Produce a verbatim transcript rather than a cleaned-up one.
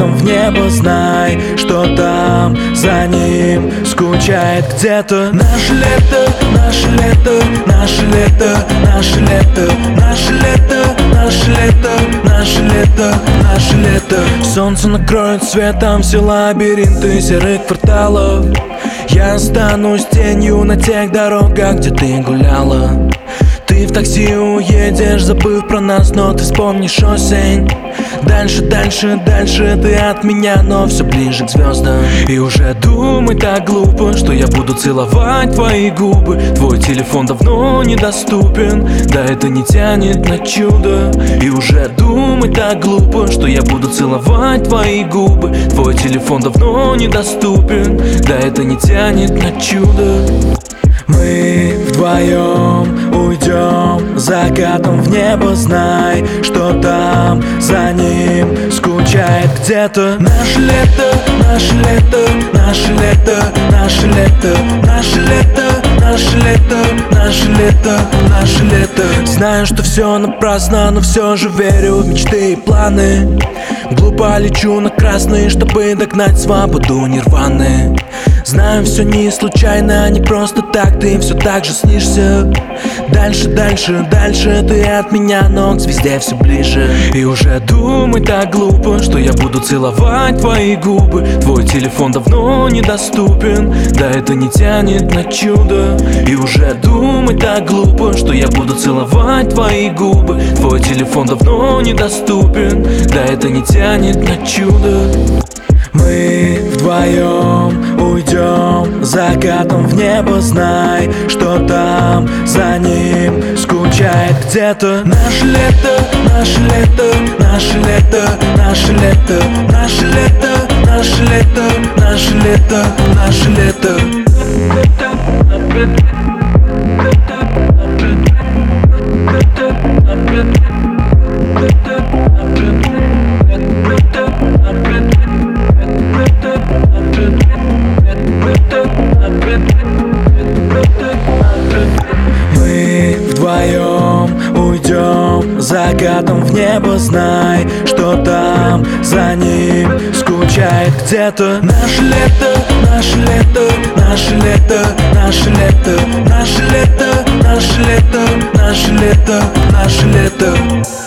закатом в небо. Знай, что там за ним скучает где-то. Наше лето, наше лето, наше лето, наше лето, наше лето, наше лето, наше лето, наше лето. Солнце накроет светом все лабиринты серых кварталов. Я останусь тенью на тех дорогах, где ты гуляла. Ты в такси уедешь, забыв про нас, но ты вспомнишь осень. Дальше, дальше, дальше ты от меня, но все ближе к звездам. И уже думай так глупо, что я буду целовать твои губы. Твой телефон давно недоступен, да это не тянет на чудо. И уже думай так глупо, что я буду целовать твои губы. Твой телефон давно недоступен, да это не тянет на чудо. Мы вдвоем уйдем закатом в небо. Знай, что там за ним скучает где-то. Наше лето, наше лето, наше лето, наше лето, наше лето, наше лето, наше лето, наше лето. Знаю, что все напрасно, но все же верю в мечты и планы. Глупо лечу на красный, чтобы догнать свободу нирваны. Знаю, все не случайно, не просто так, ты все так же снишься. Дальше, дальше, дальше ты от меня, но к звезде все ближе. И уже думай так глупо, что я буду целовать твои губы. Твой телефон давно недоступен, да это не тянет на чудо. И уже думай так глупо, что я буду целовать твои губы. Твой телефон давно недоступен, да это не тянет на чудо. Мы вдвоем уйдем закатом в небо. Знай, что там за ним скучает где-то. Наше лето, наше лето, наше лето, наше лето, наше лето, наше лето, наше лето, наше лето. Мы вдвоем уйдем закатом в небо. Знай, что там за ним скучает где-то. Наше лето, наше лето, наше лето, наше лето, наше лето, наше лето, наше лето, наше лето.